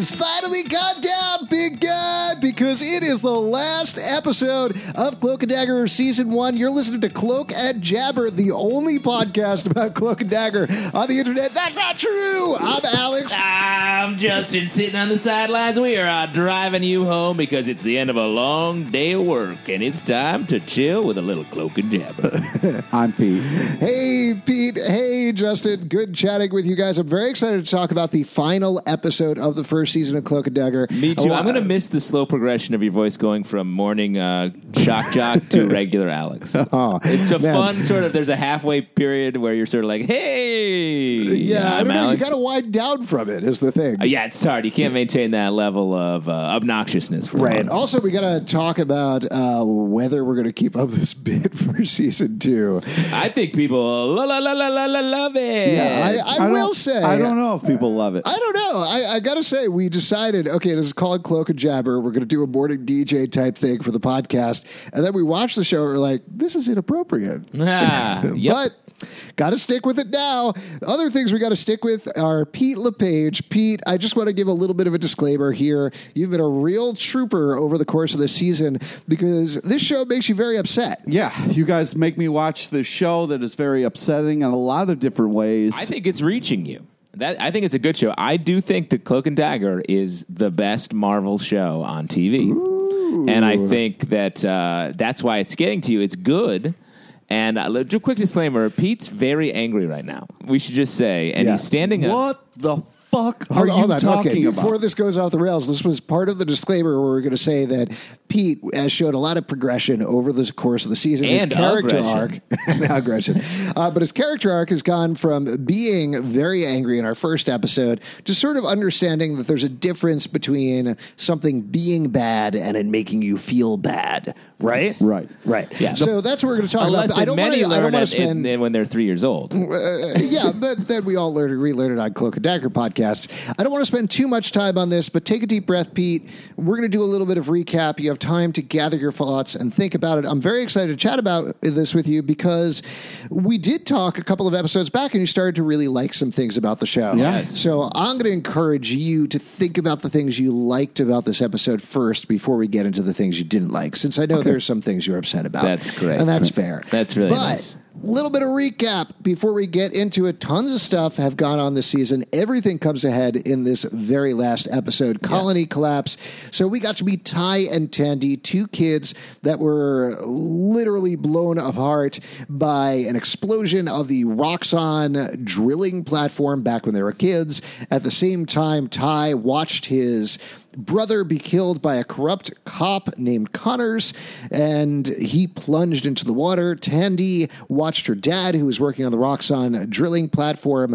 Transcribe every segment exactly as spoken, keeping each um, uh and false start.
has finally gone down, big guy, because it is the last episode of Cloak and Dagger Season one. You're listening to Cloak and Jabber, the only podcast about Cloak and Dagger on the internet. That's not true. I'm Alex. I'm Justin, sitting on the sidelines. We are uh, driving you home because it's the end of a long day of work, and it's time to chill with a little Cloak and Jabber. I'm Pete. Hey, Pete. Hey, Justin. Good chatting with you guys. I'm very excited to talk about the final episode of the first season of Cloak and Dagger. Me too. I'm going to miss the slow progression of your voice going from morning uh, shock jock to regular Alex. Oh, it's a man. fun sort of, there's a halfway period where you're sort of like, hey, Yeah, I I'm don't know. You Alex. got to wind down from it, is the thing. Uh, yeah, it's hard. You can't maintain that level of uh, obnoxiousness. For Right. long. Also, we got to talk about uh, whether we're going to keep up this bit for season two. I think people la la la la la la love it. Yeah, I, I, I will don't- say. I don't know if people love it. I don't know. I, I got to say, we decided, okay, this is called Cloak and Jabber. We're going to do a morning D J type thing for the podcast. And then we watched the show and we're like, this is inappropriate. Ah, yep. But got to stick with it now. Other things we got to stick with are Pete LePage. Pete, I just want to give a little bit of a disclaimer here. You've been a real trooper over the course of this season because this show makes you very upset. Yeah, you guys make me watch this show that is very upsetting in a lot of different ways. I think it's reaching you. That I think it's a good show. I do think that Cloak and Dagger is the best Marvel show on T V, Ooh. and I think that uh, that's why it's getting to you. It's good. And uh, just a quick disclaimer: Pete's very angry right now. We should just say, and Yeah. he's standing up. What the fuck are Hold, you hold on. talking Okay, about? before this goes off the rails, this was part of the disclaimer where we're going to say that Pete has showed a lot of progression over the course of the season. His And character aggression. arc, and aggression, uh, but his character arc has gone from being very angry in our first episode to sort of understanding that there's a difference between something being bad and it making you feel bad. Right, Right. right. Yeah. So that's what we're going to talk Unless about. But I don't many want to. I don't learn want it to spend. in- when they're three years old. Uh, yeah, but then we all learn, relearn it on Cloak and Dagger podcast. I don't want to spend too much time on this, but take a deep breath, Pete. We're going to do a little bit of recap. You have time to gather your thoughts and think about it. I'm very excited to chat about this with you because we did talk a couple of episodes back and you started to really like some things about the show. Yes. So I'm going to encourage you to think about the things you liked about this episode first before we get into the things you didn't like, since I know Okay. there's some things you're upset about. That's great. And that's fair. That's really but, nice. Little bit of recap before we get into it. Tons of stuff have gone on this season. Everything comes ahead in this very last episode. Colony collapse. So we got to meet Ty and Tandy, two kids that were literally blown apart by an explosion of the Roxxon drilling platform back when they were kids. At the same time, Ty watched his brother be killed by a corrupt cop named Connors, and he plunged into the water. Tandy watched her dad, who was working on the Roxxon drilling platform,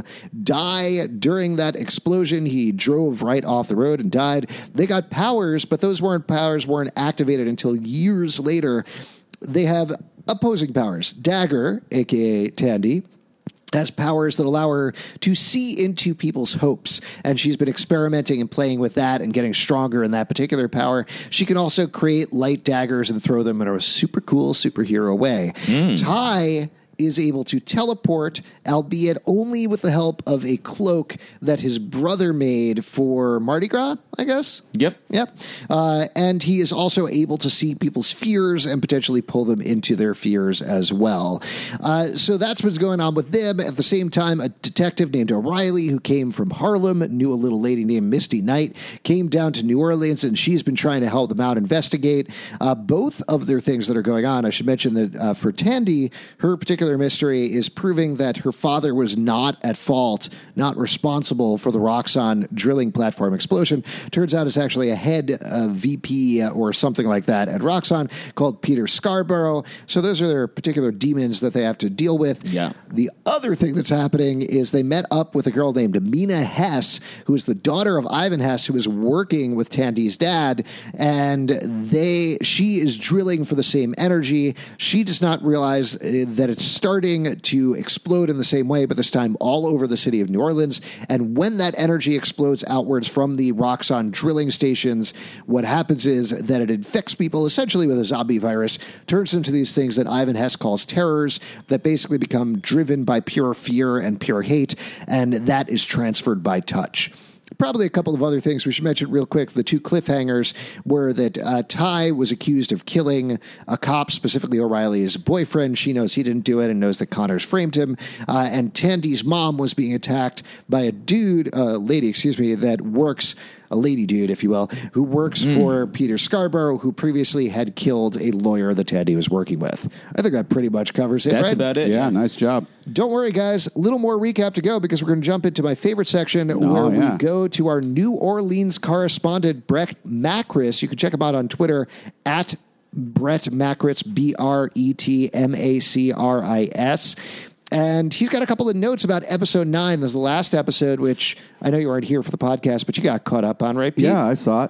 die during that explosion. He drove right off the road and died. They got powers, but those weren't powers weren't activated until years later. They have opposing powers. Dagger, aka Tandy, has powers that allow her to see into people's hopes. And she's been experimenting and playing with that and getting stronger in that particular power. She can also create light daggers and throw them in a super cool superhero way. Mm. Ty is able to teleport, albeit only with the help of a cloak that his brother made for Mardi Gras, I guess. Yep. Yep. Uh, and he is also able to see people's fears and potentially pull them into their fears as well. Uh, so that's what's going on with them. At the same time, a detective named O'Reilly, who came from Harlem, knew a little lady named Misty Knight, came down to New Orleans, and she's been trying to help them out investigate uh, both of their things that are going on. I should mention that uh, for Tandy, her particular mystery is proving that her father was not at fault, not responsible for the Roxxon drilling platform explosion. Turns out it's actually a head uh, V P uh, or something like that at Roxxon called Peter Scarborough. So those are their particular demons that they have to deal with. Yeah. The other thing that's happening is they met up with a girl named Mina Hess, who is the daughter of Ivan Hess, who is working with Tandy's dad, and they she is drilling for the same energy. She does not realize uh, that it's starting to explode in the same way, but this time all over the city of New Orleans. And when that energy explodes outwards from the Roxxon drilling stations, what happens is that it infects people essentially with a zombie virus, turns into these things that Ivan Hess calls terrors that basically become driven by pure fear and pure hate, and that is transferred by touch. probably a couple of other things we should mention real quick. The two cliffhangers were that uh, Ty was accused of killing a cop, specifically O'Reilly's boyfriend. She knows he didn't do it and knows that Connors framed him. Uh, and Tandy's mom was being attacked by a dude, a uh, lady, excuse me, that works, a lady dude, if you will, who works mm. for Peter Scarborough, who previously had killed a lawyer that Tandy was working with. I think that pretty much covers it, That's right? about it. Yeah, nice job. Don't worry, guys. A little more recap to go because we're going to jump into my favorite section oh, where yeah. we go to our New Orleans correspondent, Brett Macris. You can check him out on Twitter at Brett Macris, B R E T M A C R I S. And he's got a couple of notes about episode nine. This is the last episode, which I know you weren't here for the podcast, but you got caught up on, right, Pete? Yeah, I saw it.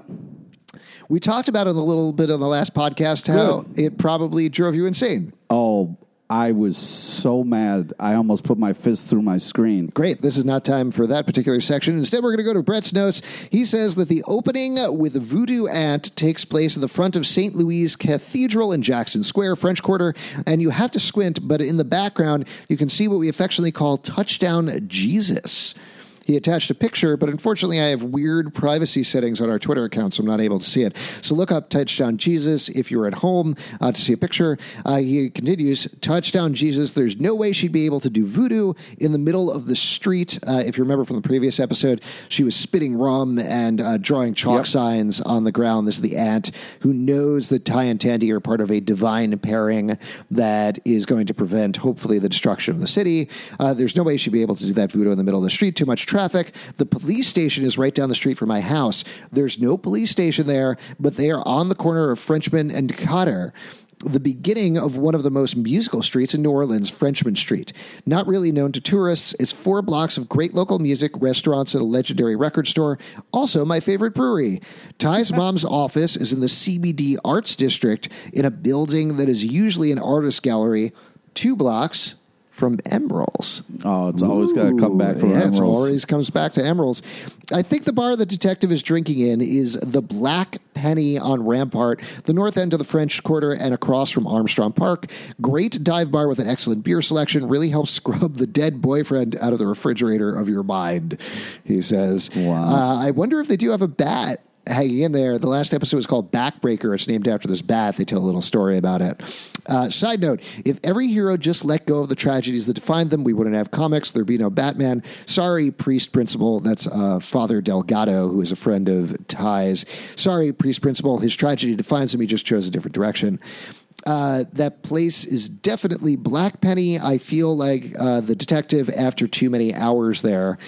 We talked about it a little bit on the last podcast, how Good. it probably drove you insane. Oh, I was so mad. I almost put my fist through my screen. Great. This is not time for that particular section. Instead, we're going to go to Brett's notes. He says that the opening with the Voodoo Ant takes place in the front of Saint Louis Cathedral in Jackson Square, French Quarter, and you have to squint, but in the background, you can see what we affectionately call Touchdown Jesus. He attached a picture, but unfortunately, I have weird privacy settings on our Twitter account, so I'm not able to see it. So look up Touchdown Jesus if you're at home uh, to see a picture. Uh, he continues, Touchdown Jesus, there's no way she'd be able to do voodoo in the middle of the street. Uh, if you remember from the previous episode, she was spitting rum and uh, drawing chalk yep. signs on the ground. This is the aunt who knows that Ty and Tandy are part of a divine pairing that is going to prevent, hopefully, the destruction of the city. Uh, there's no way she'd be able to do that voodoo in the middle of the street. Too much traffic. Traffic. The police station is right down the street from my house. There's no police station there, but they are on the corner of Frenchman and Cotter, the beginning of one of the most musical streets in New Orleans, Frenchman Street. Not really known to tourists, is four blocks of great local music, restaurants, and a legendary record store. Also, my favorite brewery. Ty's mom's office is in the C B D Arts District in a building that is usually an artist gallery, two blocks from Emerald's. Oh, it's always got to come back from yeah, Emerald's. It always comes back to Emerald's. I think the bar the detective is drinking in is the Black Penny on Rampart, the north end of the French Quarter and across from Armstrong Park. Great dive bar with an excellent beer selection. Really helps scrub the dead boyfriend out of the refrigerator of your mind, he says. Wow. Uh, I wonder if they do have a bat hanging in there. The last episode was called Backbreaker. It's named after this bat. They tell a little story about it. Uh, side note, if every hero just let go of the tragedies that defined them, we wouldn't have comics. There'd be no Batman. Sorry, Priest Principal. That's uh, Father Delgado, who is a friend of Ty's. Sorry, Priest Principal. His tragedy defines him. He just chose a different direction. Uh, that place is definitely Black Penny. I feel like uh, the detective after too many hours there.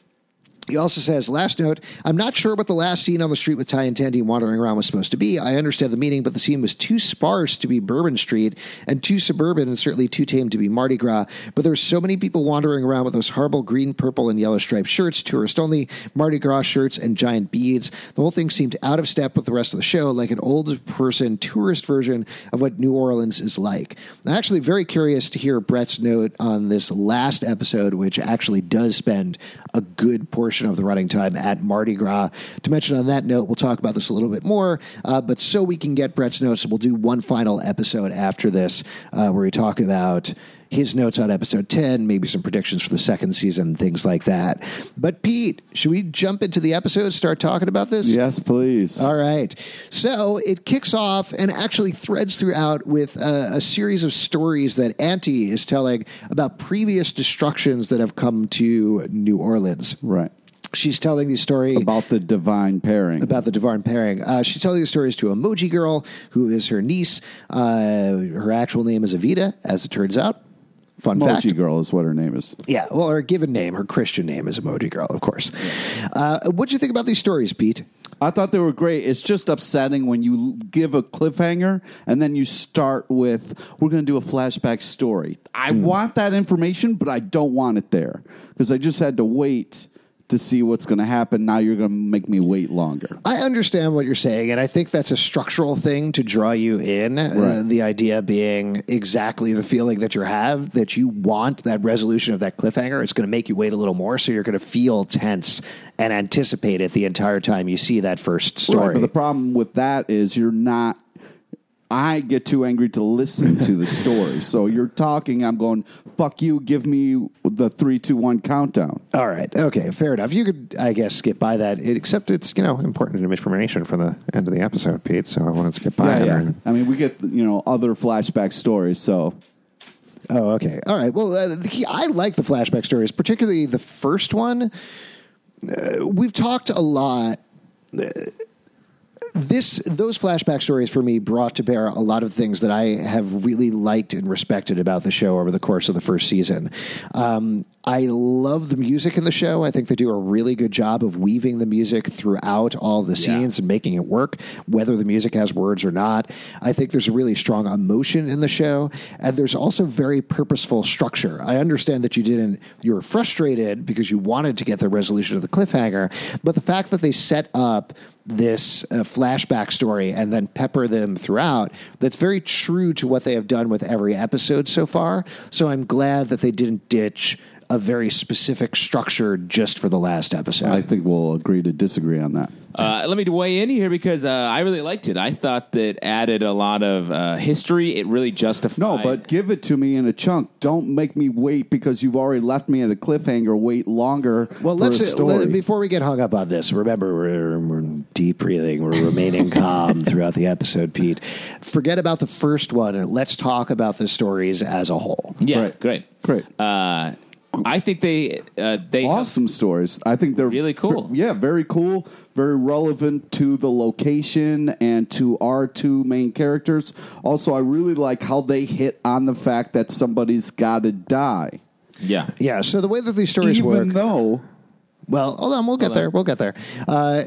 He also says, last note, I'm not sure what the last scene on the street with Ty and Tandy wandering around was supposed to be. I understand the meaning, but the scene was too sparse to be Bourbon Street and too suburban and certainly too tame to be Mardi Gras. But there were so many people wandering around with those horrible green, purple, and yellow striped shirts, tourist only, Mardi Gras shirts, and giant beads. The whole thing seemed out of step with the rest of the show, like an old person tourist version of what New Orleans is like. I'm actually very curious to hear Brett's note on this last episode, which actually does spend a good portion of the running time at Mardi Gras. To mention on that note, we'll talk about this a little bit more, uh, but so we can get Brett's notes, we'll do one final episode after this uh, where we talk about his notes on episode ten, maybe some predictions for the second season, things like that. But Pete, should we jump into the episode, start talking about this? Yes, please. All right. So it kicks off and actually threads throughout with a, a series of stories that Auntie is telling about previous destructions that have come to New Orleans. Right. She's telling the story about the divine pairing. About the divine pairing. Uh, she's telling the stories to Emoji Girl, who is her niece. Uh, her actual name is Evita, as it turns out. Fun Emoji fact. Girl is what her name is. Yeah, well, her given name, her Christian name is Emoji Girl, of course. Yeah. Uh, what'd you think about these stories, Pete? I thought they were great. It's just upsetting when you give a cliffhanger and then you start with, we're going to do a flashback story. I mm. want that information, but I don't want it there because I just had to wait to see what's going to happen. Now you're going to make me wait longer. I understand what you're saying, and I think that's a structural thing to draw you in. Right. Uh, the idea being exactly the feeling that you have, that you want that resolution of that cliffhanger. It's going to make you wait a little more, so you're going to feel tense and anticipate it the entire time you see that first story. Right, but the problem with that is you're not I get too angry to listen to the story. So you're talking, I'm going, fuck you, give me the three, two, one countdown. All right. Okay. Fair enough. You could, I guess, skip by that, it, except it's, you know, important information for the end of the episode, Pete. So I want to skip by it. Yeah, yeah. I mean, we get, you know, other flashback stories, so. Oh, okay. All right. Well, uh, the, I like the flashback stories, particularly the first one. Uh, we've talked a lot. Uh, This those flashback stories for me brought to bear a lot of things that I have really liked and respected about the show over the course of the first season. Um, I love the music in the show. I think they do a really good job of weaving the music throughout all the scenes Yeah. and making it work, whether the music has words or not. I think there's a really strong emotion in the show, and there's also very purposeful structure. I understand that you didn't, you were frustrated because you wanted to get the resolution of the cliffhanger, but the fact that they set up this uh, flashback story and then pepper them throughout, that's very true to what they have done with every episode so far. So I'm glad that they didn't ditch a very specific structure just for the last episode. I think we'll agree to disagree on that. Uh, let me weigh in here because uh, I really liked it. I thought that added a lot of uh, history. It really justified. No, but give it to me in a chunk. Don't make me wait because you've already left me at a cliffhanger. Wait longer. Well, for let's a story. let, before we get hung up on this. Remember, we're, we're deep breathing. We're remaining calm throughout the episode, Pete. Forget about the first one and let's talk about the stories as a whole. yeah, Right. great, Great. Uh, I think they uh, they Awesome stories. I think they're Really cool. Yeah, very cool. Very relevant to the location and to our two main characters. Also, I really like how they hit on the fact that somebody's got to die, yeah Yeah. So the way that these stories even work. though. Well, hold on, we'll get there. We'll get there. Uh,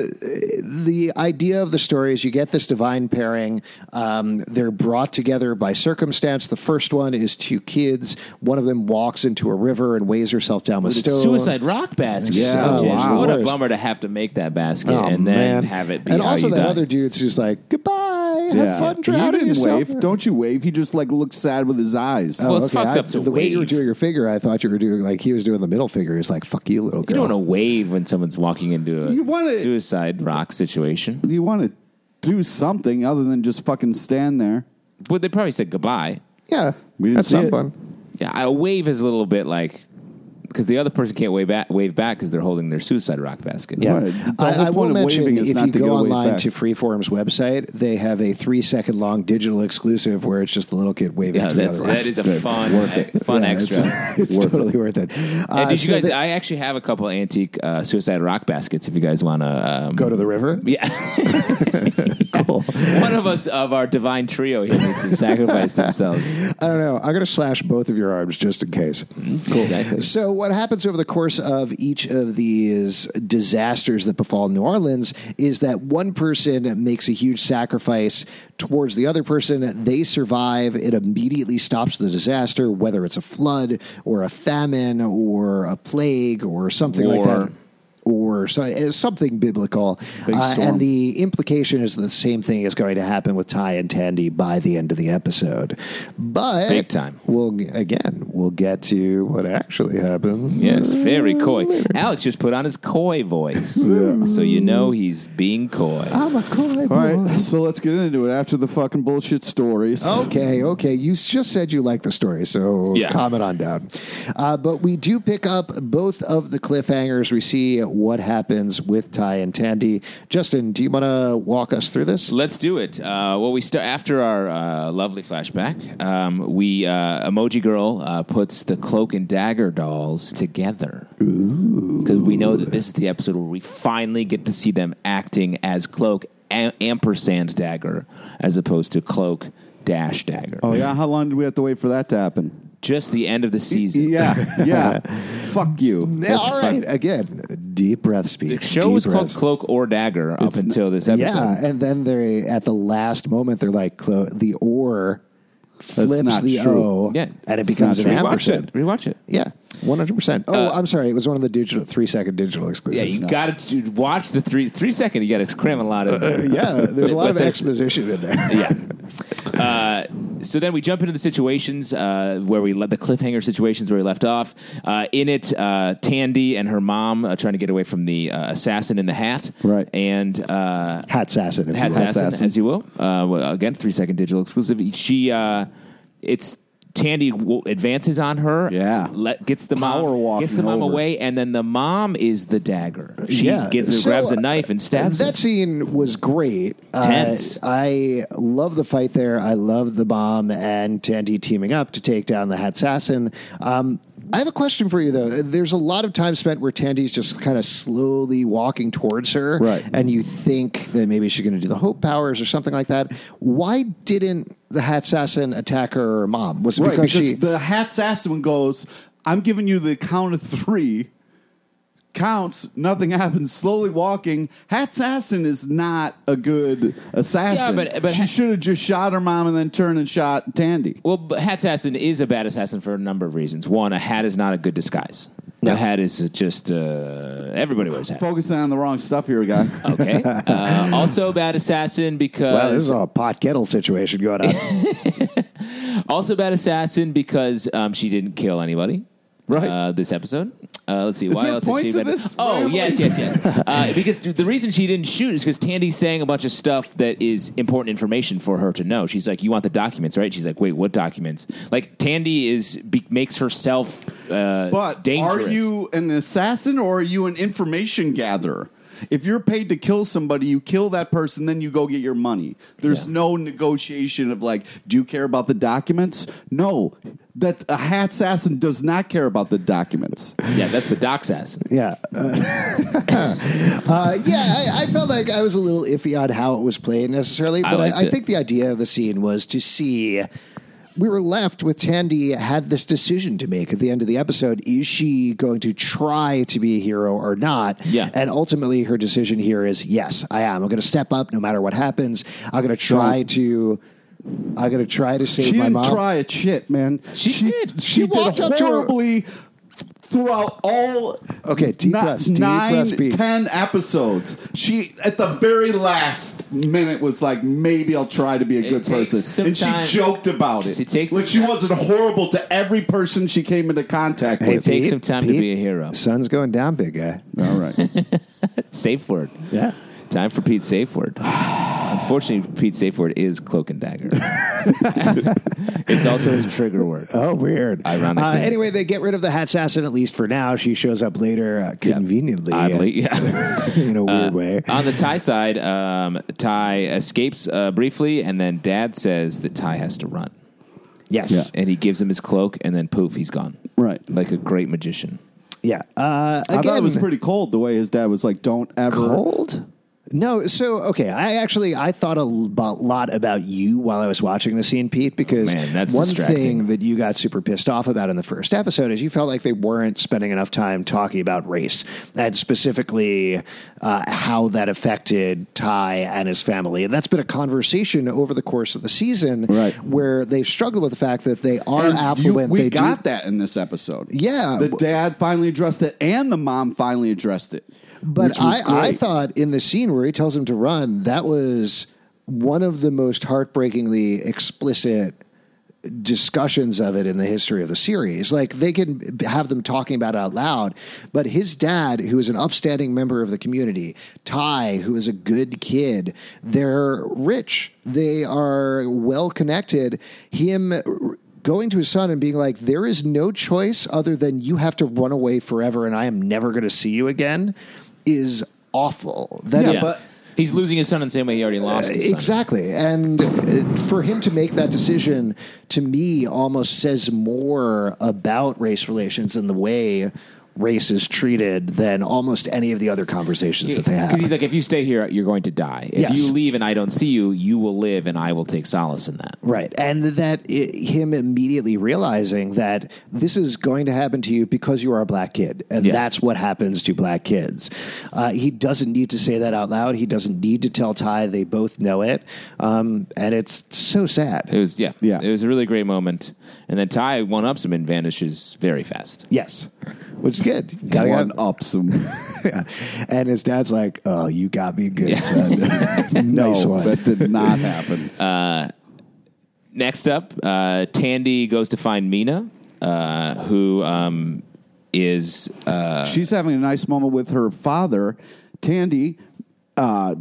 the idea of the story is you get this divine pairing. Um, they're brought together by circumstance. The first one is two kids. One of them walks into a river and weighs herself down with With a stones. suicide rock basket. Yeah, Oh, wow. What a Worst. bummer to have to make that basket Oh, and then man. have it be and how also you that die. other dude's who's like, goodbye, have Yeah. fun He drowning didn't yourself. wave. Don't you wave? He just like looks sad with his eyes. Well, it's fucked I- up to the way you were wave. doing your finger, I thought you were doing like he was doing the middle finger. He's like, "Fuck you, little You girl." don't want to wave when someone's walking into a You wanna- suicide rock situation. You want to do something other than just fucking stand there. But they probably said goodbye. Yeah, We didn't that's see some it. fun. Yeah, a wave is a little bit like because the other person can't wave back, wave back because they're holding their suicide rock basket. Yeah, Right. The whole I, I point will of mention waving is if not you to go get a wave online back. to Freeform's website, they have a three second long digital exclusive where it's just the little kid waving Yeah, to the that's, other. that is a Good. fun, Worth it. e- fun Yeah, extra. It's, it's totally worth it. Uh, And did you so guys? they- I actually have a couple of antique uh, suicide rock baskets. If you guys want to um, go to the river? yeah. Cool. One of us of our divine trio here needs to sacrifice themselves. I don't know. I'm going to slash both of your arms just in case. Cool. Exactly. So what happens over the course of each of these disasters that befall New Orleans is that one person makes a huge sacrifice towards the other person. They survive. It immediately stops the disaster, whether it's a flood or a famine or a plague or something like War. that. Or so, uh, something biblical. Big Uh, storm. and the implication is the same thing is going to happen with Ty and Tandy by the end of the episode. But Big time. We'll again, we'll get to what actually happens. Yes, very coy. Alex just put on his coy voice, so you know he's being coy. I'm a coy boy. All right, so let's get into it after the fucking bullshit stories. Okay, okay. You just said you like the story, so Yeah. comment on down. Uh, but we do pick up both of the cliffhangers. We see what happens with Ty and Tandy. Justin, do you want to walk us through this? Let's do it. Uh, well, we start after our uh, lovely flashback. Um, we uh, Emoji Girl uh, puts the Cloak and Dagger dolls together because we know that this is the episode where we finally get to see them acting as Cloak a- ampersand Dagger as opposed to Cloak dash Dagger. Oh, yeah? How long did we have to wait for that to happen? Just the end of the season. Yeah, yeah. Fuck you. Yeah, all right. Again, deep breaths, Pete. The show Deep was called breaths. Cloak or Dagger up It's- until this episode. Yeah, and then they at the last moment they're like clo- the or flips not the true. O, Yeah. and it It's becomes not an true. Rewatch ampersand. it. Rewatch it. Yeah, one hundred percent. Oh, Uh, I'm sorry. It was one of the digital three second digital Yeah, exclusives. you got to watch the three three second. You got to cram a lot of. yeah, there's a lot But of there's- exposition in there. Yeah. uh, so then we jump into the situations uh, where we let the cliffhanger situations where we left off. Uh, in it, uh, Tandy and her mom uh, trying to get away from the uh, assassin in the hat. Right. And uh, Hat assassin. if you Hat will. assassin, Assassin. as you will. Uh, well, again, three second digital exclusive. She, uh, it's. Tandy w- advances on her, Yeah. let, gets the mom, Power walking gets the mom over. away, and then the mom is the dagger. She Yeah. gets So, grabs a knife and stabs That it. scene was great. Tense. Uh, I love the fight there. I love the bomb and Tandy teaming up to take down the Hat Assassin. Um, I have a question for you, though. There's a lot of time spent where Tandy's just kind of slowly walking towards her, Right. and you think that maybe she's going to do the hope powers or something like that. Why didn't the Hat Assassin attack her mom? Was it Right, because, because she... the Hat Assassin goes, I'm giving you the count of three. Counts, nothing happens, slowly walking. Hat Assassin is not a good assassin. Yeah, but- but she Ha- should have just shot her mom and then turned and shot Tandy. Well, but Hat Assassin is a bad assassin for a number of reasons. One, a hat is not a good disguise. No. A hat is just, uh, everybody wears a hat. Focusing on the wrong stuff here, guy. Okay. Uh, also a bad assassin because... Well, this is a pot kettle situation going on. Also bad assassin because um, she didn't kill anybody. Right. Uh, this episode. Uh, let's see. Is why there a else point is she to bad- this Oh, rambling? yes, yes, yes. uh, because the reason she didn't shoot is because Tandy's saying a bunch of stuff that is important information for her to know. She's like, "You want the documents, right?" She's like, "Wait, what documents?" Like Tandy is be, makes herself uh, But dangerous. are you an assassin or are you an information gatherer? If you're paid to kill somebody, you kill that person, then you go get your money. There's Yeah. no negotiation of like, do you care about the documents? No. That a Hat Assassin does not care about the documents. Yeah, that's the doc assassin. Yeah. Uh, uh, yeah, I, I felt like I was a little iffy on how it was played necessarily, I but I, liked I, it. think the idea of the scene was to see. We were left with Tandy had this decision to make at the end of the episode. Is she going to try to be a hero or not? Yeah. And ultimately, her decision here is yes, I am. I'm going to step up no matter what happens. I'm going to try to. I'm going to try to save She my didn't mom. try a shit, man. She did. She, She did walked up to her- horribly throughout all Okay, deep ni- breaths, deep nine, breaths, Pete. ten episodes. She at the very last minute was like, maybe I'll try to be a It good takes person, some and time. she joked about it. She takes like some she time. wasn't horrible to every person she came into contact Hey, with. It takes Pete, some time to Pete, be a hero. Sun's going down, big guy. All right. Safe word. Yeah. Time for Pete's safe word. Unfortunately, Pete's safe word is cloak and dagger. It's also his trigger word. Oh, weird. Ironically. Uh, anyway, they get rid of the Hat Assassin, at least for now. She shows up later, uh, conveniently. Oddly, yeah. in a weird Uh, way. On the Ty side, um, Ty escapes uh, briefly, and then Dad says that Ty has to run. Yes. And he gives him his cloak, and then poof, he's gone. Right. Like a great magician. Yeah. Uh, again, I thought it was pretty cold the way his dad was like, "Don't ever." cold. No, so okay. I actually I thought a l- lot about you while I was watching the scene, Pete, because Man, that's one distracting. thing that you got super pissed off about in the first episode is you felt like they weren't spending enough time talking about race and specifically uh, how that affected Ty and his family, and that's been a conversation over the course of the season, Right. where they've struggled with the fact that they are And you- affluent. we they got do, that in this episode. Yeah. the dad finally addressed it, and the mom finally addressed it. But which was I, I great. thought in the scene where he tells him to run, that was one of the most heartbreakingly explicit discussions of it in the history of the series. Like they can have them talking about it out loud, but his dad, who is an upstanding member of the community, Ty, who is a good kid, they're rich, they are well connected. Him going to his son and being like, there is no choice other than you have to run away forever and I am never going to see you again, is awful. That Yeah, but- he's losing his son in the same way he already lost his son. Exactly. And uh, for him to make that decision, to me, almost says more about race relations and the way race is treated than almost any of the other conversations that they have. Because he's like, if you stay here, you're going to die. If Yes. you leave and I don't see you, you will live and I will take solace in that. Right. And that i him immediately realizing that this is going to happen to you because you are a black kid. And Yeah. that's what happens to black kids. Uh, he doesn't need to say that out loud. He doesn't need to tell Ty. They both know it. Um, and it's so sad. It was, yeah. Yeah. It was a really great moment. And then Ty one-ups him and vanishes very fast. Yes. Which is good. Gotta one go. up some. Yeah. And his dad's like, oh, you got me good, Yeah. son. Nice no, one. that did not happen. next up, uh, Tandy goes to find Mina, uh, who um, is uh, she's having a nice moment with her father. Tandy uh,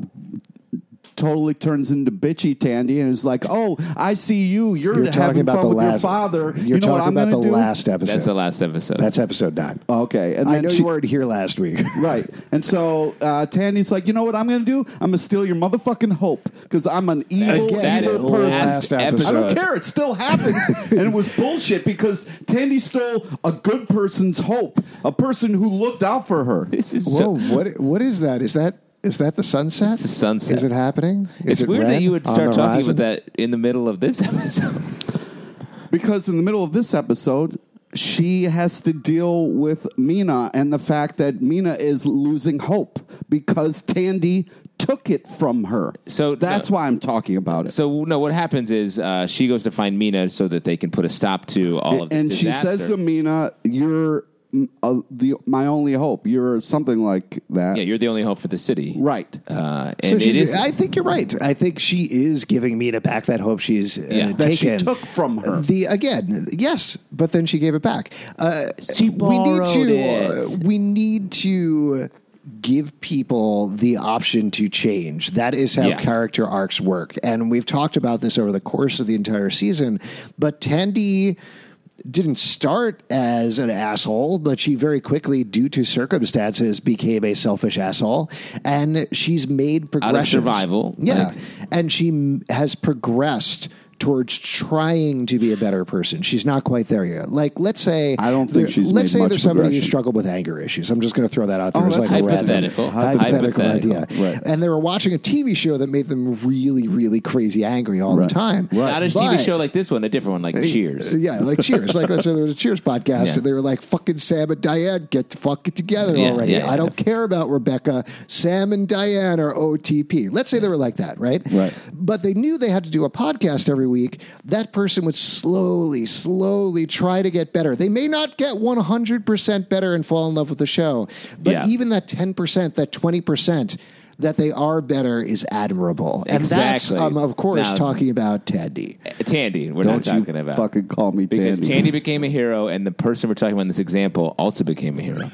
totally turns into bitchy Tandy and is like, "Oh, I see you. You're, You're talking having about fun the with last. your father. You're you know talking what I'm about going the to do?" last episode. that's the last episode. That's episode nine. Okay, and I then know she, you weren't here last week. right, and so uh, Tandy's like, "You know what I'm going to do? I'm going to steal your motherfucking hope because I'm an evil, Again, that evil is person." last last episode. I don't care. It still happened, and it was bullshit because Tandy stole a good person's hope, a person who looked out for her. This is Whoa, so, what what is that? Is that is that the sunset? It's the sunset. Is it happening? Is it's it weird that red you would on start the talking horizon? about that in the middle of this episode. Because in the middle of this episode, she has to deal with Mina and the fact that Mina is losing hope because Tandy took it from her. So that's no, why I'm talking about it. So no, what happens is uh, she goes to find Mina so that they can put a stop to all of this and she disaster. says to Mina, "You're uh, the my only hope. You're something like that." "Yeah, you're the only hope for the city." Right. Uh, and So it she's- is. I think you're right. I think she is giving Mina back that hope she's uh, Yeah. That she taken. took from her. The again, yes, but then she gave it back. Uh, She we need borrowed to. it. Uh, we need to give people the option to change. That is how Yeah. character arcs work, and we've talked about this over the course of the entire season. But Tandy didn't start as an asshole, but she very quickly, due to circumstances, became a selfish asshole, and she's made progression. survival, Yeah, like- and she m- has progressed towards trying to be a better person. She's not quite there yet. Like, let's say I don't think there- she's Let's made say much there's somebody who progression. struggled with anger issues. I'm just going to throw that out there Oh, as that's like a random hypothetical. hypothetical, Hypothetical. idea. Right. And they were watching a T V show that made them really, really crazy angry all Right. the time. Not a T V But- show like this one, a different one, like Cheers. Yeah, like Cheers. Like let's say there was a Cheers podcast, Yeah. and they were like, "Fucking Sam and Diane, get the fuck it together Yeah, already." yeah, I yeah. don't care about Rebecca. Sam and Diane are O T P. Let's say they were like that, right? Right. But they knew they had to do a podcast every week. That person would slowly, slowly try to get better. They may not get one hundred percent better and fall in love with the show, but Yeah. even that ten percent, that twenty percent. That they are better is admirable. And Exactly. that's, um, of course, Now- talking about Tandy. Tandy, we're Don't not you talking about. fucking call me Because Tandy. Tandy became a hero, and the person we're talking about in this example also became a hero.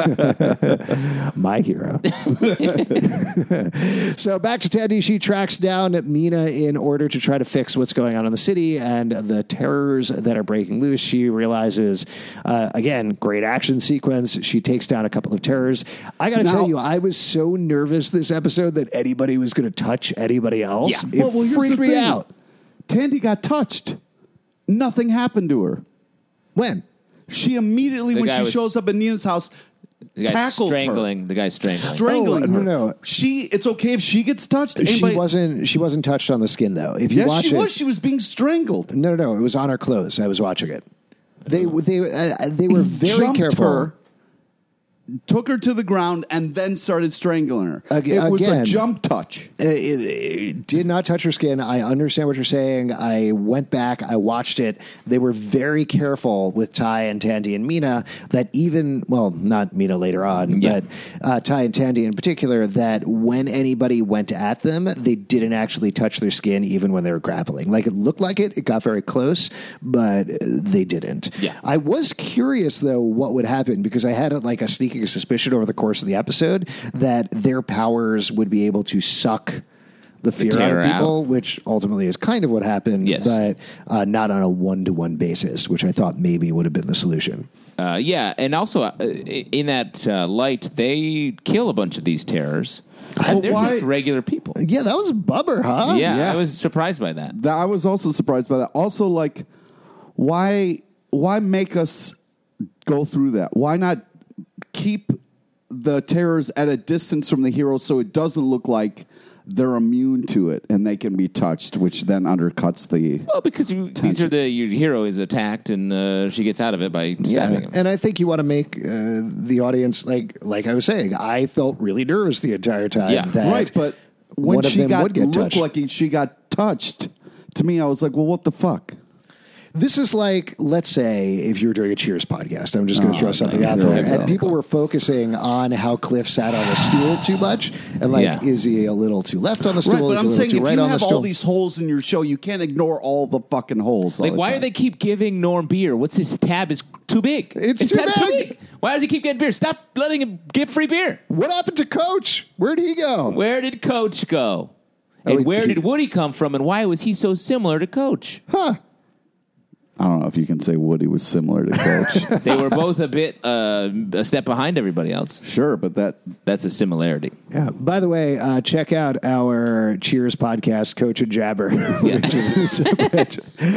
My hero. So back to Tandy. She tracks down Mina in order to try to fix what's going on in the city and the terrors that are breaking loose. She realizes, uh, again, great action sequence. She takes down a couple of terrors. I got to Now- tell you, I was so nervous this episode that anybody was going to touch anybody else. Yeah. It Well, well, here's freaked the me thing. out. Tandy got touched. Nothing happened to her. When? She immediately, The when guy she was- shows up at Nina's house, The guy's tackles strangling. her. The guy's strangling. Strangling Oh, no, her. no. She, it's okay if she gets touched. She Anybody- wasn't. She wasn't touched on the skin though. If you Yes, watch she it, was. She was being strangled. no, no, no. It was on her clothes. I was watching it. They they uh, they were very Jumped careful. her, took her to the ground, and then started strangling her. Ag- it was again. a jump touch. It, it- it did not touch her skin. I understand what you're saying. I went back. I watched it. They were very careful with Ty and Tandy and Mina that even, well, not Mina later on, Yeah. but uh, Ty and Tandy in particular, that when anybody went at them, they didn't actually touch their skin even when they were grappling. Like it looked like it. It got very close, but uh, they didn't. Yeah. I was curious, though, what would happen because I had like a sneaking suspicion over the course of the episode that their powers would be able to suck the fear out terror of people, out. which ultimately is kind of what happened, Yes. but uh, not on a one-to-one basis, which I thought maybe would have been the solution. Uh, yeah, and also uh, in that uh, light, they kill a bunch of these terrors. And they're why- just regular people. Yeah, that was a bummer, huh? Yeah, Yeah. I was surprised by that. That I was also surprised by that. Also, like, why why make us go through that? Why not keep the terrors at a distance from the hero so it doesn't look like they're immune to it and they can be touched, which then undercuts the. Well, because you, these are the your hero is attacked and uh, she gets out of it by stabbing Yeah, him. and I think you want to make uh, the audience like like I was saying. I felt really nervous the entire time. Yeah. that Right, but when one of she them got would get looked touched. like she got touched, to me, I was like, well, what the fuck? This is like, let's say, if you were doing a Cheers podcast, I'm just going to Oh, throw something no, out no, there, no, and people no. were focusing on how Cliff sat on a stool too much, and like, Yeah. is he a little too left on the stool? Right, but is he I'm a little saying too if right you on the have stool? all these holes in your show, you can't ignore all the fucking holes. all Like, the why time. do they keep giving Norm beer? What's his tab is too big? It's his too tab's big. Why does he keep getting beer? Stop letting him get free beer. What happened to Coach? Where'd he go? Where did Coach go? Oh, And where he- did Woody come from? And why was he so similar to Coach? Huh? I don't know if you can say Woody was similar to Coach. They were both a bit uh, a step behind everybody else. Sure, but that That's a similarity. Yeah. By the way, uh, check out our Cheers podcast, Coach and Jabber, which is a separate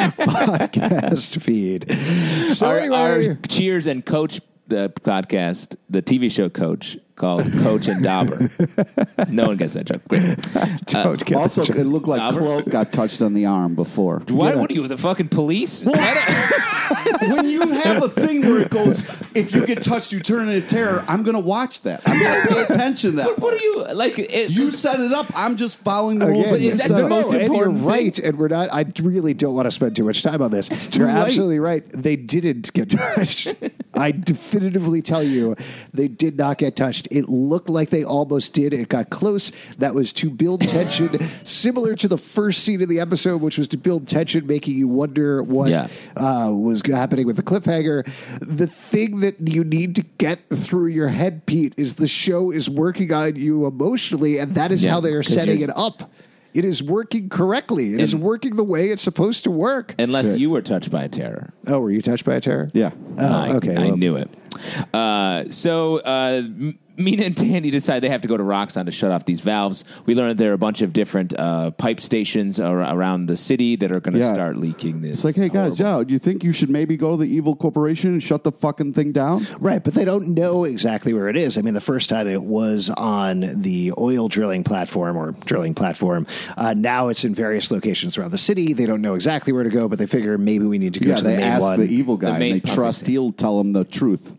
podcast feed. So Our, anyway, our Cheers and Coach the podcast, the T V show Coach called Coach and Dauber. No one gets that joke. Great. don't get also the it looked like Albert? Cloak got touched on the arm before. Why? Yeah. What are you, the fucking police? When you have a thing where it goes, if you get touched, you turn into terror. I'm going to watch that. I'm going to pay attention to that. What are you like? It, You set it up. I'm just following the rules. Again, But is that no, the most no, and important you're thing? right, and we're not. I really don't want to spend too much time on this. too You're late. absolutely right. They didn't get touched. I definitively tell you, they did not get touched. It looked like they almost did. It got close. That was to build tension, similar to the first scene of the episode, which was to build tension, making you wonder what Yeah. uh, was happening with the cliffhanger. The thing that you need to get through your head, Pete, is the show is working on you emotionally, and that is Yeah, how they are 'cause setting you're- it up. It is working correctly. It is And- working the way it's supposed to work. Unless you were touched by a terror. Oh, were you touched by a terror? Yeah. Oh, I, okay. I well, knew it. Uh, so uh, M- Mina and Tandy decide they have to go to Roxxon to shut off these valves. We learned there are a bunch of different uh, pipe stations ar- around the city that are going to Yeah. start leaking this. It's like, hey, guys, horrible- yeah, do you think you should maybe go to the evil corporation and shut the fucking thing down? Right, but they don't know exactly where it is. I mean, the first time it was on the oil drilling platform or drilling platform. Uh, now it's in various locations around the city. They don't know exactly where to go, but they figure maybe we need to go Yeah, to the they main ask one. the evil guy, The main and they public trust thing. he'll tell them the truth.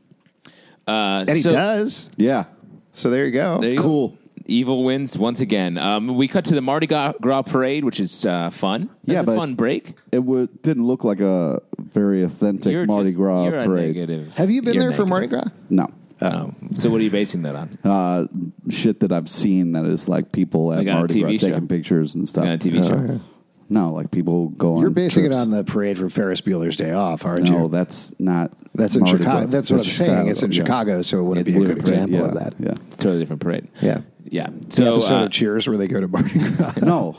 Uh, and he so- does. Yeah. So there you go. There you Cool. go. Evil wins once again. Um, we cut to the Mardi Gras Gras parade, which is uh, fun. That's Yeah, a but- fun break. It w- didn't look like a very authentic You're Mardi just- Gras you're a parade. negative. Have you been You're there for Mardi negative. Gras? No. Oh. So what are you basing that on? Uh, shit that I've seen that is like people at Like on a Mardi T V Gras show? taking pictures and stuff. On a T V show. No, like people go on. You're basing trips. it on the parade from Ferris Bueller's Day Off, aren't No, you? that's not. That's in Mardi Chicago. Gras. That's what I'm saying. Chicago, It's in yeah. Chicago, so it wouldn't It's be a a good different parade, example Yeah, of that. Yeah. Totally different parade. Yeah. Yeah. The So episode uh, of Cheers where they go to Mardi Gras. No,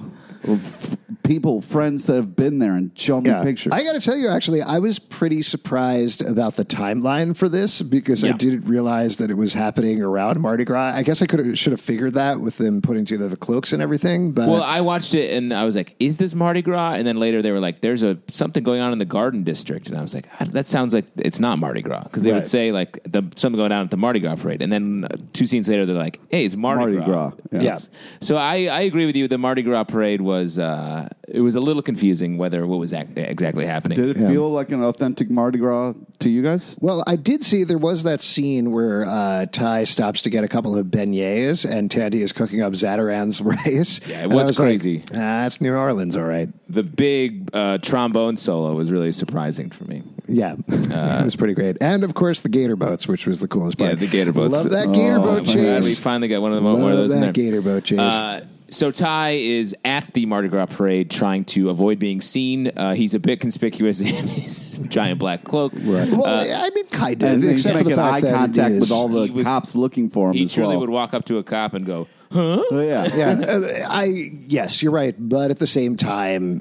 F- people, friends that have been there and show me pictures. I got to tell you, actually, I was pretty surprised about the timeline for this because I Yeah. didn't realize that it was happening around Mardi Gras. I guess I could have should have figured that with them putting together the cloaks and everything. But Well, I watched it and I was like, "Is this Mardi Gras?" And then later they were like, "There's a something going on in the Garden District," and I was like, "Ah, "That sounds like it's not Mardi Gras," because they Right. would say like the something going on at the Mardi Gras parade, and then uh, two scenes later they're like, "Hey, it's Mardi, Mardi Gras." Gras, yeah. Yeah. So I, I agree with you. The Mardi Gras parade was uh, it was a little confusing whether what was ac- exactly happening. Did it Yeah. feel like an authentic Mardi Gras to you guys? Well, I did see there was that scene where uh, Ty stops to get a couple of beignets and Tandy is cooking up Zataran's rice. Yeah, it And I was like, crazy. ah, that's New Orleans, all right. The big uh, trombone solo was really surprising for me. Yeah, it was pretty great. And, of course, the gator boats, which was the coolest part. Yeah, the gator boats. Love that gator Oh, boat I'm glad we chase. finally got one of, the, one of Love those in that there. gator boat chase. Uh, so Ty is at the Mardi Gras parade trying to avoid being seen. Uh, he's a bit conspicuous in his giant black cloak. Right. well, I mean, kind of. And he's except for the making fact eye that it contact is- with all the He was- cops looking for him He as truly well. would walk up to a cop and go, Oh, yeah. Yeah, uh, I yes, you're right. But at the same time,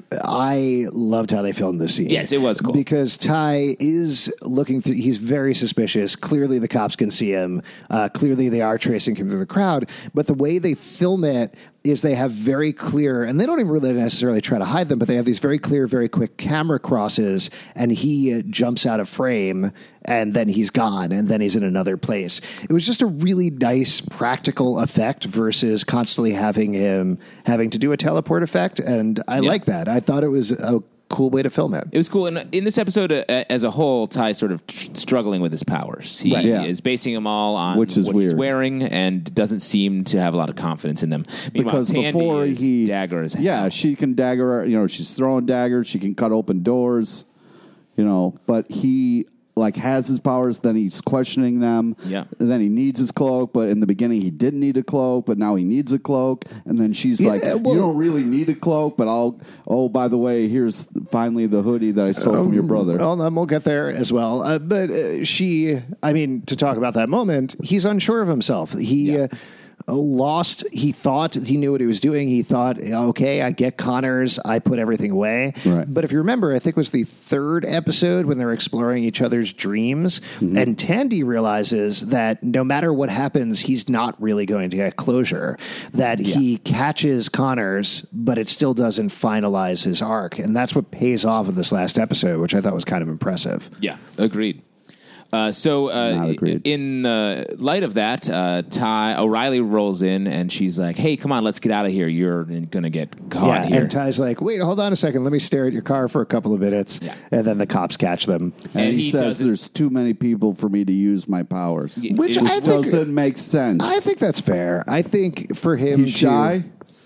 I loved how they filmed this scene. Yes, it was cool. because Ty is looking through. He's very suspicious. Clearly, the cops can see him. Uh, clearly, they are tracing him through the crowd. But the way they film it is they have very clear, and they don't even really necessarily try to hide them, but they have these very clear, very quick camera crosses, and he uh, jumps out of frame, and then he's gone, and then he's in another place. It was just a really nice practical effect versus constantly having him having to do a teleport effect, and I Yeah. like that. I thought it was a cool way to film it. It was cool. And in this episode, uh, as a whole, Ty's sort of tr- struggling with his powers. He Right. Yeah. is basing them all on Which is what he's weird. wearing and doesn't seem to have a lot of confidence in them. Meanwhile, Because Tandy before is he dagger is yeah, she can dagger. You know, she's throwing daggers. She can cut open doors. you know, but he like has his powers, then he's questioning them. Yeah. And then he needs his cloak, but in the beginning he didn't need a cloak, but now he needs a cloak. And then she's Yeah, like, well- you don't really need a cloak, but I'll, oh, by the way, here's finally the hoodie that I stole from your brother. Well, then we'll get there as well. Uh, but uh, she, I mean, to talk about that moment, he's unsure of himself. He Yeah. uh, lost. He thought he knew what he was doing. He thought, okay, I get Connors. I put everything away. Right. But if you remember, I think it was the third episode when they're exploring each other's dreams. Mm-hmm. And Tandy realizes that no matter what happens, he's not really going to get closure. That he catches Connors, but it still doesn't finalize his arc. And that's what pays off in this last episode, which I thought was kind of impressive. Yeah, agreed. Uh, so, uh, Not agreed. in uh, light of that, uh, Ty O'Reilly rolls in and she's like, "Hey, come on, let's get out of here. You're going to get caught Yeah, here." and Ty's like, wait, hold on a second. Let me stare at your car for a couple of minutes. Yeah. And then the cops catch them. And, And he, he says doesn't- there's too many people for me to use my powers. Yeah. Which It I was- think, Doesn't make sense. I think that's fair. I think for him he's to... shy.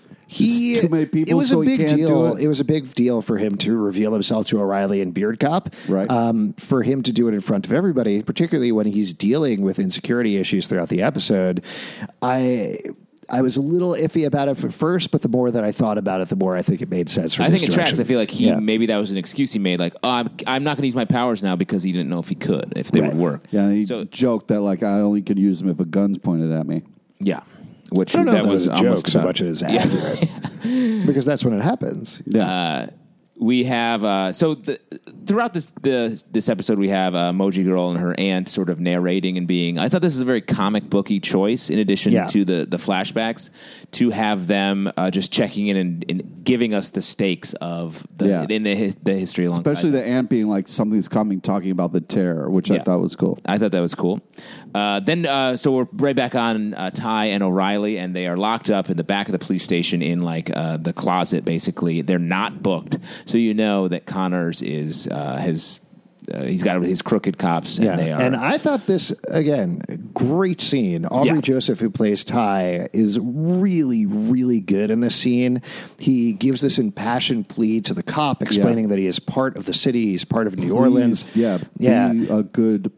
He, There's too many people, it was so a he big can't deal. do it? It was a big deal for him to reveal himself to O'Reilly and Beard Cop. Right. Um, for him to do it in front of everybody, particularly when he's dealing with insecurity issues throughout the episode. I... I was a little iffy about it at first, but the more that I thought about it, the more I think it made sense for I this think it tracks. direction. I feel like he Yeah. maybe that was an excuse he made, like, "Oh, I'm I'm not going to use my powers now," because he didn't know if he could, if they Right. would work. Yeah, and he So joked that like I only could use them if a gun's pointed at me. yeah, which I don't know that if that was was a joke almost so about- much as accurate. Because that's when it happens. Yeah. Uh, we have uh, so the, throughout this the, this episode we have uh, Emoji Girl and her aunt sort of narrating and being. I thought this is a very comic booky choice in addition Yeah. to the the flashbacks to have them uh, just checking in and, and giving us the stakes of the Yeah. in the his, the history alongside. Especially the aunt being like something's coming, talking about the terror, which I Yeah. thought was cool. I thought that was cool. Uh, then, uh, so we're right back on uh, Ty and O'Reilly, and they are locked up in the back of the police station in like uh, the closet. Basically, they're not booked, so you know that Connors is uh, his. Uh, he's got his crooked cops, and Yeah, they are. and I thought this again, great scene. Aubrey Yeah. Joseph, who plays Ty, is really, really good in this scene. He gives this impassioned plea to the cop, explaining that he is part of the city, he's part of New Orleans. Please, yeah, yeah, be a good.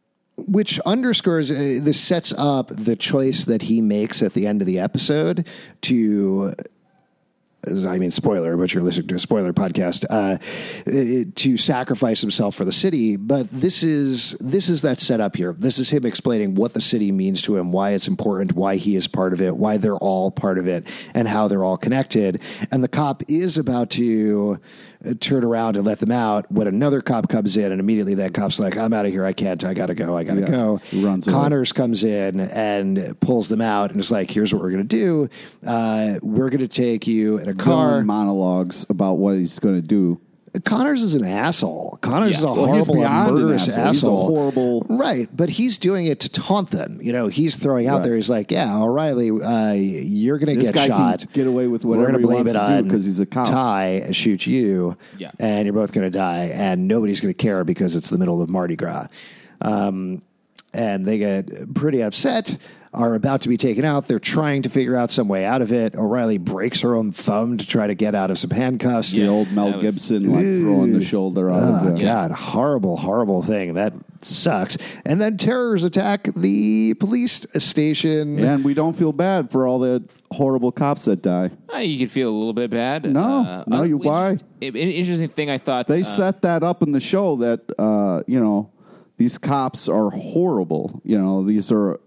which underscores uh, this sets up the choice that he makes at the end of the episode to. I mean, spoiler, but you're listening to a spoiler podcast, uh, it- to sacrifice himself for the city. But this is this is that setup here. This is him explaining what the city means to him, why it's important, why he is part of it, why they're all part of it, and how they're all connected. And the cop is about to uh, turn around and let them out when another cop comes in, and immediately that cop's like, "I'm out of here. I can't. I gotta go. I gotta Yeah. go." He runs away. Connors comes in and pulls them out, and is like, "Here's what we're gonna do. Uh, we're gonna take you in a car." Villain monologues about what he's going to do. Connors is an asshole. Connors Yeah. is a Well, he's horrible, beyond an murderous asshole. asshole. He's a horrible- right? But he's doing it to taunt them. You know, he's throwing out Right. there. He's like, "Yeah, O'Reilly, uh, you're going to This get guy shot. can get away with We're whatever gonna he blame wants it to do on because he's a cop." Ty and shoot you, Yeah. and you're both going to die, and nobody's going to care because it's the middle of Mardi Gras." Um, and they get pretty upset. Are about to be taken out. They're trying to figure out some way out of it. O'Reilly breaks her own thumb to try to get out of some handcuffs. The old Mel that was- Gibson like throwing the shoulder out Oh, of the. God, horrible, horrible thing. That sucks. And then terrors attack the police station. And we don't feel bad for all the horrible cops that die. Uh, you could feel a little bit bad. No, no, you- why? An interesting thing I thought They uh, set that up in the show that uh, you know these cops are horrible. You know, these are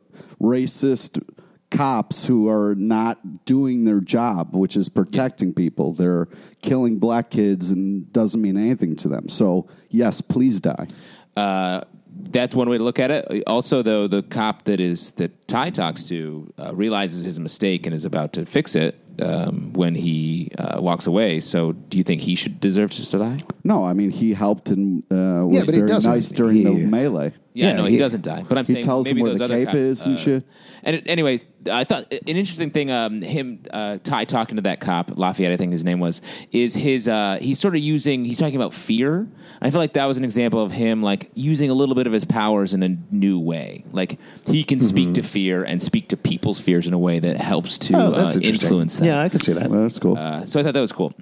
racist cops who are not doing their job, which is protecting people. They're killing black kids and doesn't mean anything to them. So yes, please die. Uh, that's one way to look at it. Also, though, the cop that is that Ty talks to uh, realizes his mistake and is about to fix it um, when he uh, walks away. So, do you think he should deserve to die? No, I mean he helped and uh, was Yeah, but he very doesn't. nice during the He- melee. Yeah, Yeah, no, he, he- doesn't die. But I'm he saying tells him maybe where those the other cape cops, is and uh, shit. And it, anyways, I thought an interesting thing. Um, him, uh, Ty talking to that cop, Lafayette, I think his name was, is his. Uh, he's sort of using. He's talking about fear. I feel like that was an example of him like using a little bit of his powers in a new way. Like he can speak to fear and speak to people's fears in a way that helps to Oh, uh, that's interesting. influence them. Yeah, I could see that. Well, that's cool. Uh, so I thought that was cool.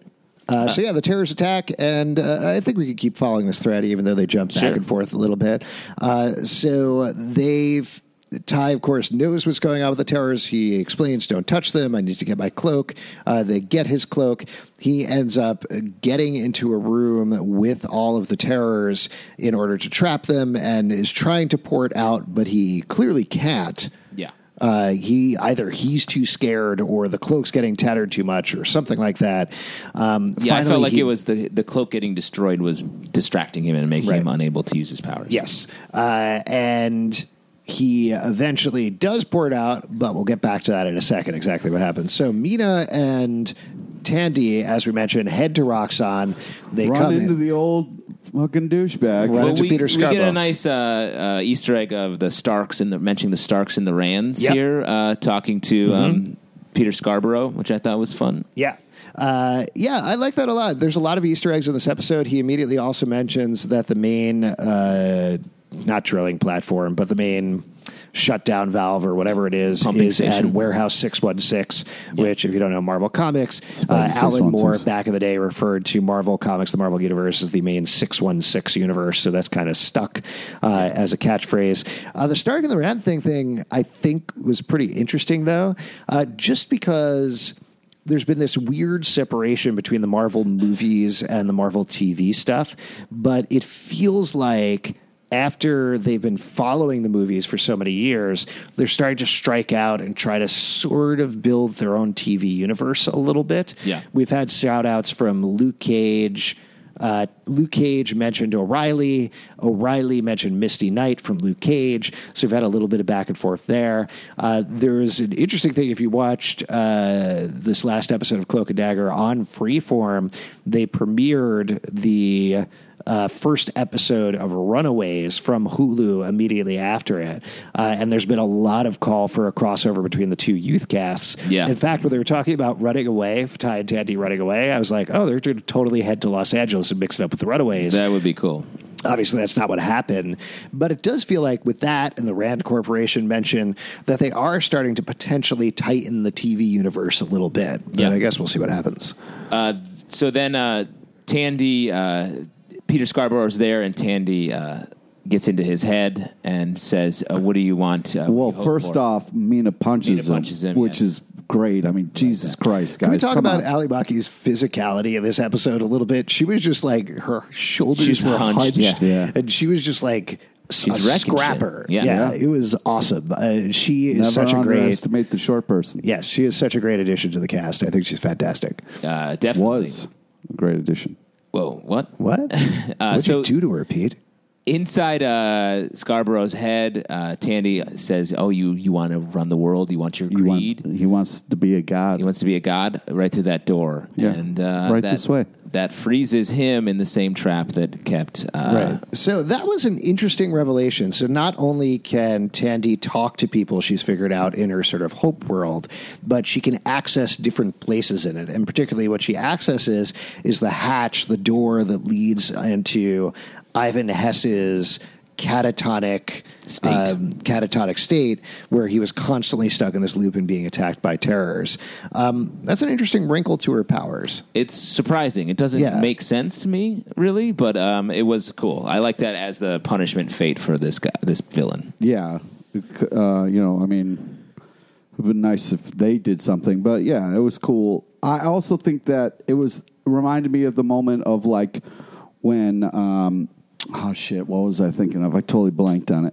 Uh, so yeah, the terrorists attack, and uh, I think we could keep following this thread, even though they jump back Sure. and forth a little bit. Uh, so they've. Ty, of course, knows what's going on with the terrorists. He explains, don't touch them. I need to get my cloak. Uh, they get his cloak. He ends up getting into a room with all of the terrors in order to trap them and is trying to pour it out, but he clearly can't. Yeah. Uh, he either he's too scared or the cloak's getting tattered too much or something like that. Um, Yeah, I finally felt like he- it was the the cloak getting destroyed was distracting him and making Right. him unable to use his powers. Yes. Uh, and he eventually does pour it out, but we'll get back to that in a second, exactly what happens. So Mina and Tandy, as we mentioned, head to Roxxon. They Run come into in. the old fucking douchebag. Right. Well, into we, Peter we get Scarborough. a nice uh, uh, Easter egg of the Starks and the mentioning the Starks and the Rands Yep. here, uh, talking to um, Peter Scarborough, which I thought was fun. Yeah. Uh, yeah, I like that a lot. There's a lot of Easter eggs in this episode. He immediately also mentions that the main, uh, not drilling platform, but the main shutdown valve or whatever it is, Pumping is station. at Warehouse six one six, which, if you don't know Marvel Comics, uh, Spidey Alan Moore six one six. back in the day referred to Marvel Comics, the Marvel Universe, as the main six one six universe. So that's kind of stuck uh, as a catchphrase. Uh, the Stark and the Rat thing thing, I think, was pretty interesting, though, uh, just because there's been this weird separation between the Marvel movies and the Marvel T V stuff, but it feels like after they've been following the movies for so many years, they're starting to strike out and try to sort of build their own T V universe a little bit. Yeah. We've had shout outs from Luke Cage. Uh, Luke Cage mentioned O'Reilly. O'Reilly mentioned Misty Knight from Luke Cage. So we've had a little bit of back and forth there. Uh, there's an interesting thing. If you watched uh, this last episode of Cloak and Dagger on Freeform, they premiered the uh, first episode of Runaways from Hulu immediately after it. Uh, and there's been a lot of call for a crossover between the two youth casts. Yeah. In fact, when they were talking about running away, Ty and Tandy running away, I was like, oh, they're going to totally head to Los Angeles and mix it up with the Runaways. That would be cool. Obviously, that's not what happened. But it does feel like with that and the Rand Corporation mention that they are starting to potentially tighten the T V universe a little bit. But Yeah. I guess we'll see what happens. Uh, so then uh, Tandy, uh, Peter Scarborough's there, and Tandy uh, gets into his head and says, uh, "What do you want?" Uh, Well, what do you hope first for?" off, Mina punches, Mina punches him, which yes. is great. I mean, Jesus Christ, guys. Can we talk come about on. Ali Maki's physicality in this episode a little bit? She was just like, her shoulders She's were hunched, hunched, yeah. Yeah. and she was just like She's a wrecking shit. scrapper. Yeah. Yeah, Yeah. it was awesome. Uh, she is Never such a great. underestimate the short person. Yes, she is such a great addition to the cast. I think she's fantastic. uh, definitely Was a great addition. Whoa, what? What? What'd so- you do to her, Pete? Inside uh, Scarborough's head, uh, Tandy says, "Oh, you you want to run the world? You want your You want- greed? he wants to be a god. He wants to be a god right through that door." Yeah. And uh, Right that, this way. That freezes him in the same trap that kept. Uh, Right. So that was an interesting revelation. So not only can Tandy talk to people she's figured out in her sort of hope world, but she can access different places in it. And particularly what she accesses is the hatch, the door that leads into Ivan Hess's catatonic State. um, catatonic state where he was constantly stuck in this loop and being attacked by terrors. Um, that's an interesting wrinkle to her powers. It's surprising. It doesn't Yeah. make sense to me, really, but um, it was cool. I like that as the punishment fate for this guy, this villain. Yeah. Uh, you know, I mean, it would have been nice if they did something, but yeah, it was cool. I also think that it was reminded me of the moment of like when, um, oh shit, what was I thinking of? I totally blanked on it.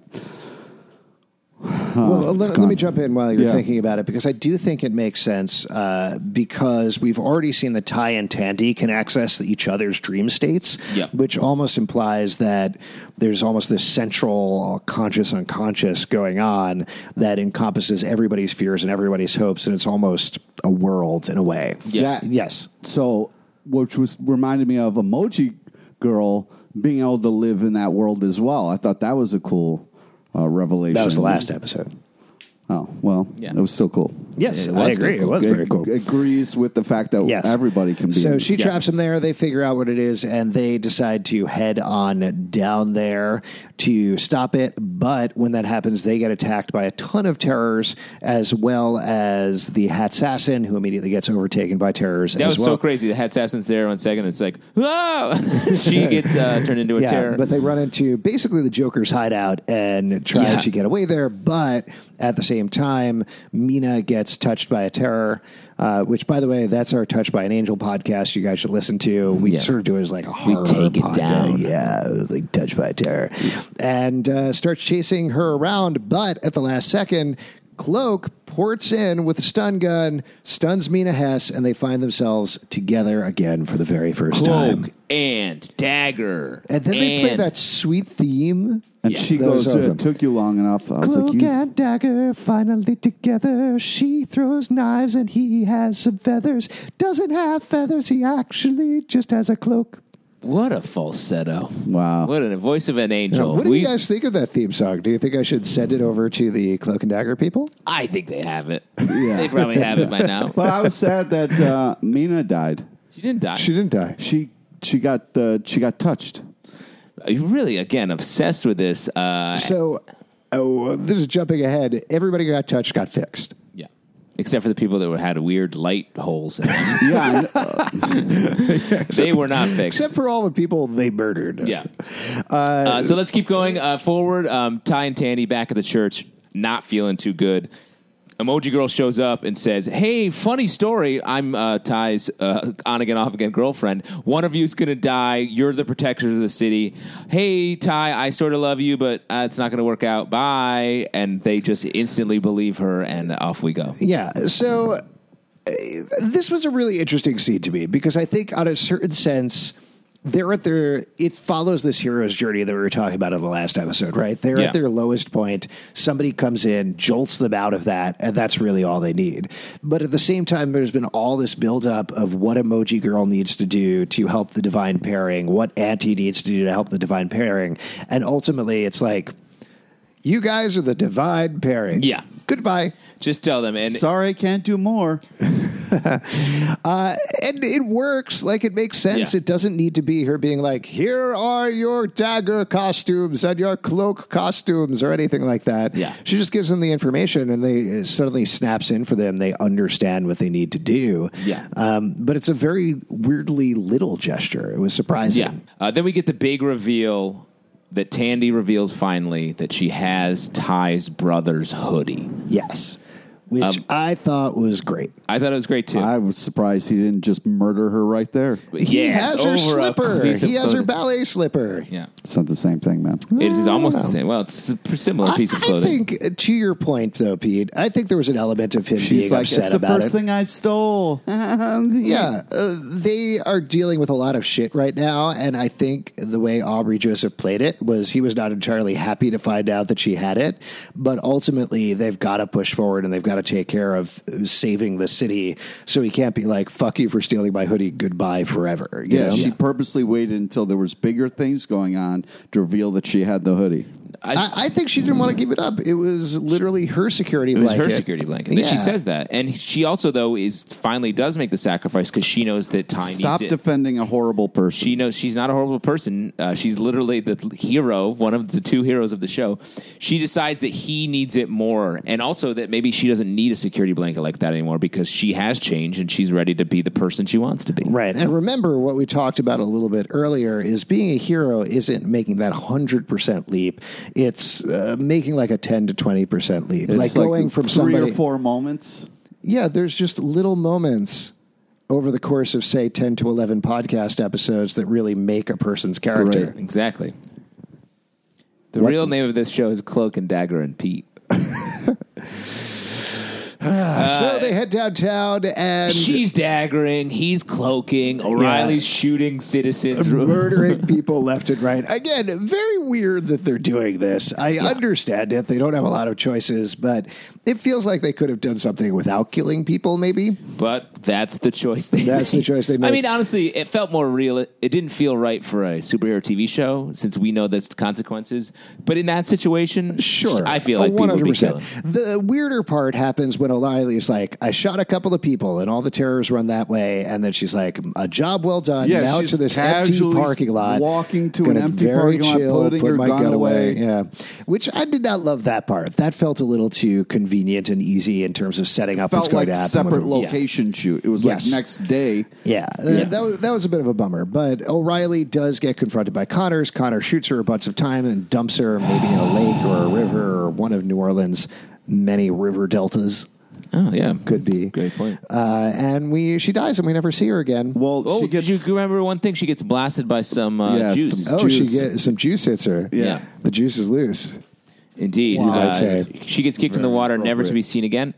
Well, it's let, let gone. me jump in while you're Yeah. thinking about it, because I do think it makes sense uh, because we've already seen that Ty and Tandy can access each other's dream states, Yeah. which almost implies that there's almost this central conscious unconscious going on that encompasses everybody's fears and everybody's hopes, and it's almost a world in a way. Yeah. Yes. So, which was reminded me of Emoji Girl being able to live in that world as well. I thought that was a cool uh, revelation. That was the last episode. Oh, well, Yeah. it was still cool. Yes, It I was agree. still It cool. was very cool. It agrees with the fact that Yes. everybody can be. So in she this. traps him there. They figure out what it is, and they decide to head on down there to stop it. But when that happens, they get attacked by a ton of terrors, as well as the Hatsassin, who immediately gets overtaken by terrors That as was well. so crazy. The Hatsassin's there one second. It's like, oh! She gets uh, turned into a Yeah, terror. but they run into basically the Joker's hideout and try Yeah. to get away there. But at the same time, Mina gets touched by a terror, uh, which, by the way, that's our Touched by an Angel podcast you guys should listen to. We Yeah. sort of do it as like a horror take it podcast. down. Yeah, like Touched by a Terror. And uh, starts chasing her around. But at the last second, Cloak ports in with a stun gun, stuns Mina Hess, and they find themselves together again for the very first time. Cloak and Dagger. And then they play and- that sweet theme. And Yeah. she That was goes, awesome. it took you long enough. I was Cloak like, you, and Dagger finally together. She throws knives and he has some feathers. Doesn't have feathers, he actually just has a cloak. What a falsetto. wow. What a voice of an angel. What do We- you guys think of that theme song? Do you think I should send it over to the Cloak and Dagger people? I think they have it. They probably have it by now. But I was sad that uh, Mina died. She didn't die. She didn't die. She she got the she got touched. You're really, again, obsessed with this. Uh, So, oh, this is jumping ahead. Everybody who got touched got fixed. yeah. Except for the people that were, had weird light holes in them. Yeah, I- They were not fixed. Except for all the people they murdered. Yeah. Uh, so let's keep going uh, forward. Um, Ty and Tandy back at the church, not feeling too good. Emoji Girl shows up and says, hey, funny story. I'm uh, Ty's uh, on again, off again girlfriend. One of you's going to die. You're the protectors of the city. Hey, Ty, I sort of love you, but uh, it's not going to work out. Bye. And they just instantly believe her, and off we go. Yeah. So uh, this was a really interesting scene to me because I think, on a certain sense, they're at their. It follows this hero's journey that we were talking about in the last episode, right? They're Yeah. at their lowest point. Somebody comes in, jolts them out of that, and that's really all they need. But at the same time, there's been all this buildup of what Emoji Girl needs to do to help the divine pairing, what Auntie needs to do to help the divine pairing, and ultimately, it's like, you guys are the divine pairing. Yeah. Goodbye. Just tell them. And sorry, can't do more. Uh, and it works. Like, it makes sense. Yeah. It doesn't need to be her being like, here are your dagger costumes and your cloak costumes or anything like that. Yeah. She just gives them the information and they it suddenly snaps in for them. They understand what they need to do. Yeah. Um, but it's a very weirdly little gesture. It was surprising. yeah. Uh, then we get the big reveal that Tandy reveals finally that she has Ty's brother's hoodie. Yes. Which Um, I thought was great. I thought it was great, too. I was surprised he didn't just murder her right there. He Yes, has her over a slipper. piece of He has her clothing. ballet slipper. Yeah. It's not the same thing, man. It is almost know. the same. Well, it's a similar piece I, of clothing. I think, uh, to your point, though, Pete, I think there was an element of him She's being like, upset it's the about first it. thing I stole. Yeah, uh, they are dealing with a lot of shit right now, and I think the way Aubrey Joseph played it was he was not entirely happy to find out that she had it, but ultimately they've got to push forward and they've got to take care of saving the city, so he can't be like, fuck you for stealing my hoodie, goodbye forever. you Yeah, know? she purposely waited until there was bigger things going on to reveal that she had the hoodie. I, I think she didn't want to give it up. It was literally her security It was blanket. her security blanket. And Yeah. she says that. And she also, though, is finally does make the sacrifice because she knows that Ty Stop needs it. defending a horrible person. She knows she's not a horrible person. Uh, she's literally the hero, one of the two heroes of the show. She decides that he needs it more, and also that maybe she doesn't need a security blanket like that anymore because she has changed and she's ready to be the person she wants to be. Right. And remember what we talked about a little bit earlier is being a hero isn't making that one hundred percent leap. It's uh, making like a ten to twenty percent leap. It's like going from three somebody. or four moments. Yeah, there's just little moments over the course of, say, ten to eleven podcast episodes that really make a person's character. Right. Exactly. The What- real name of this show is Cloak and Dagger and Pete. so they head downtown and She's daggering, he's cloaking, O'Reilly's shooting citizens. murdering people left and right. Again, very weird that they're doing this. I understand it. They don't have a lot of choices, but it feels like they could have done something without killing people, maybe. But that's the choice they That's the made. choice they made. I mean, honestly, it felt more real. It, it didn't feel right for a superhero T V show since we know there's consequences. But in that situation, Sure. I feel Oh, like people would be killing. The weirder part happens when O'Reilly's like, I shot a couple of people and all the terrors run that way. And then she's like, a job well done. Yeah, now she's to this empty casually parking lot. walking to an Gonna empty very parking lot, chill, putting put her my gun away. Yeah. Which I did not love that part. That felt a little too convenient and easy in terms of setting up what's Felt going like to happen. separate with- location shoot. It was Yes. like next day. Yeah, uh, that was that was a bit of a bummer. But O'Reilly does get confronted by Connors. Connor shoots her a bunch of time and dumps her maybe in a lake or a river or one of New Orleans' many river deltas. Oh, yeah. Could be. Great point. Uh, and we she dies and we never see her again. Well, Oh, she gets. did you remember one thing? She gets blasted by some uh, Yeah, juice. some- oh, juice. she gets some juice hits her. Yeah. The juice is loose. Indeed. Wow, Uh, I'd say. she gets kicked in the Very water, never to appropriate. be seen again.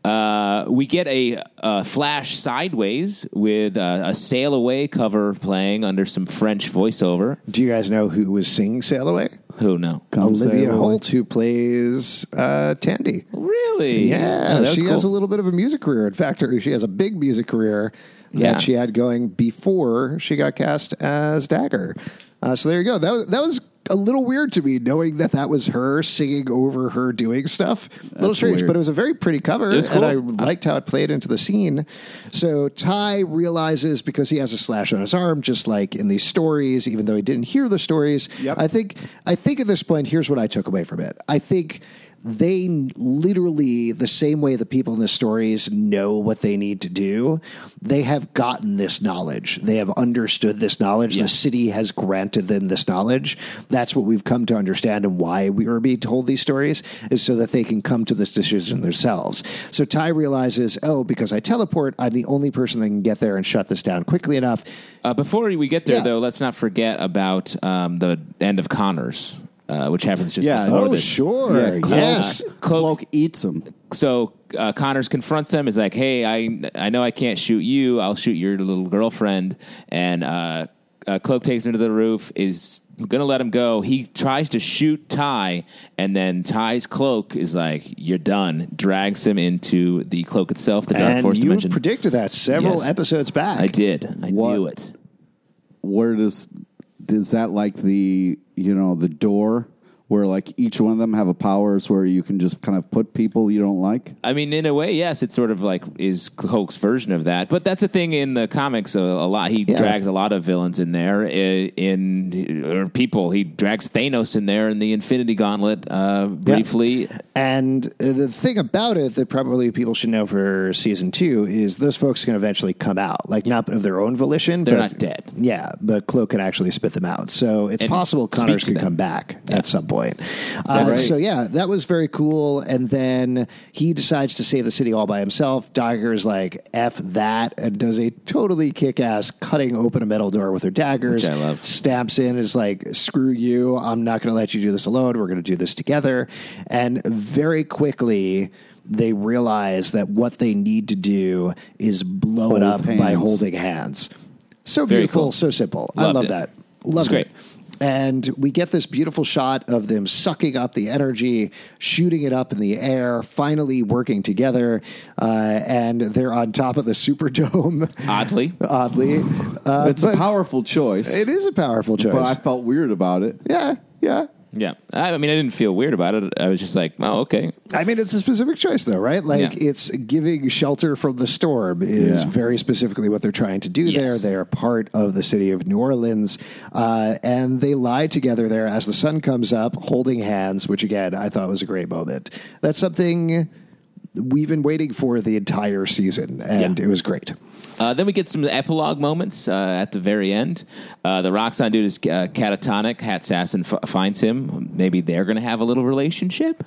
Uh, we get a, a flash sideways with uh, a Sail Away cover playing under some French voiceover. Do you guys know who was singing "Sail Away"? Who no? Come Olivia Sail Away. Holt, who plays uh, Tandy. Really? Yeah, Oh, that was she has a cool. little bit of a music career. In fact, her- she has a big music career Yeah. that she had going before she got cast as Dagger. Uh, so there you go. That was, that was a little weird to me, knowing that that was her singing over her doing stuff. A little strange, weird. but it was a very pretty cover, It was cool. and I liked how it played into the scene. So Ty realizes, because he has a slash on his arm, just like in these stories, even though he didn't hear the stories. Yep. I think I think at this point, here's what I took away from it. I think they literally, the same way the people in the stories know what they need to do, they have gotten this knowledge. They have understood this knowledge. Yeah. The city has granted them this knowledge. That's what we've come to understand, and why we were being told these stories is so that they can come to this decision themselves. So Ty realizes, oh, because I teleport, I'm the only person that can get there and shut this down quickly enough. Uh, before we get there, Yeah. though, let's not forget about um, the end of Connors, uh, which happens just Yeah. before Oh, this. sure. Yeah, Cloak- Yes. Cloak eats him. So uh, Connors confronts them. Is like, "Hey, I I know I can't shoot you. I'll shoot your little girlfriend." And uh, uh, Cloak takes him to the roof. Is gonna let him go. He tries to shoot Ty, and then Ty's cloak is like, "You're done." Drags him into the cloak itself, the Dark And Force you dimension. predicted that several Yes. episodes back. I did. I What? knew it. Where does is that like the you know the door where like each one of them have a powers where you can just kind of put people you don't like? I mean, in a way, yes, it's sort of like is Cloak's version of that. But that's a thing in the comics a, a lot. He Yeah. drags a lot of villains in there, i- in or people. He drags Thanos in there in the Infinity Gauntlet uh, briefly. And uh, the thing about it that probably people should know for season two is those folks can eventually come out, like not of their own volition. They're but, not dead. Yeah, but Cloak can actually spit them out. So it's And possible speak Connors to could them. come back Yeah. at some point. Uh, Right. So yeah, that was very cool. And then he decides to save the city all by himself. Dagger's like, F that, and does a totally kick-ass cutting open a metal door with her daggers. Which I love. Stamps in, is like, screw you, I'm not going to let you do this alone. We're going to do this together. And very quickly, they realize that what they need to do is blow it Hold up by hands. holding hands. So Very beautiful, cool. so simple. I Loved love it. that. Loved great. it. And we get this beautiful shot of them sucking up the energy, shooting it up in the air, finally working together. Uh, and they're on top of the Superdome, Oddly, oddly. Uh, It's a but powerful choice, It is a powerful choice. but I felt weird about it. yeah, yeah. yeah. I, I mean, I didn't feel weird about it. I was just like, oh, okay. I mean, it's a specific choice, though, right? Like, Yeah. it's giving shelter from the storm is Yeah. very specifically what they're trying to do Yes. there. They are part of the city of New Orleans, uh, and they lie together there as the sun comes up, holding hands, which, again, I thought was a great moment. That's something we've been waiting for the entire season, and Yeah. it was great. Uh, then we get some epilogue moments uh, at the very end. Uh, the Roxxon dude is uh, catatonic. Hat Assassin f- finds him. Maybe they're going to have a little relationship.